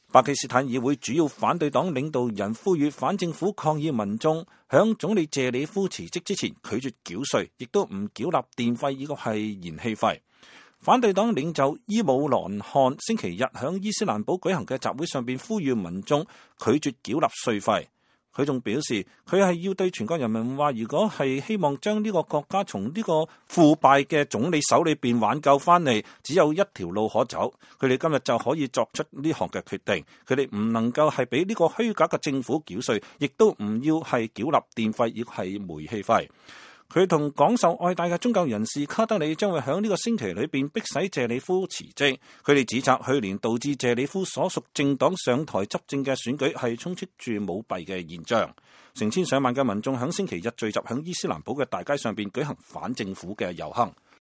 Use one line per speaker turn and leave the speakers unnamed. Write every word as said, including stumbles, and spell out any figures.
巴基斯坦議會主要反對黨領導人呼籲反政府抗議民眾響總理謝里夫辭職之前拒絕繳稅，亦都唔繳納電費以及係燃氣費。反對黨領袖伊姆蘭汗星期日響伊斯蘭堡舉行嘅集會上邊呼籲民眾拒絕繳納稅費。佢仲表示，佢係要對全國人民話，如果係希望將呢個國家從呢個腐敗嘅總理手裏邊挽救翻嚟，只有一條路可走。佢哋今日就可以作出呢項嘅決定。佢哋唔能夠係俾呢個虛假嘅政府繳稅，亦都唔要係繳納電費，亦係煤氣費。佢同廣受愛戴嘅宗教人士卡德里將會喺呢個星期裏邊迫使謝里夫辭職。佢哋指責去年導致謝里夫所屬政黨上台執政嘅選舉係充斥住舞弊嘅現象。成千上萬嘅民眾喺星期日聚集喺伊斯蘭堡嘅大街上邊舉行反政府嘅遊行。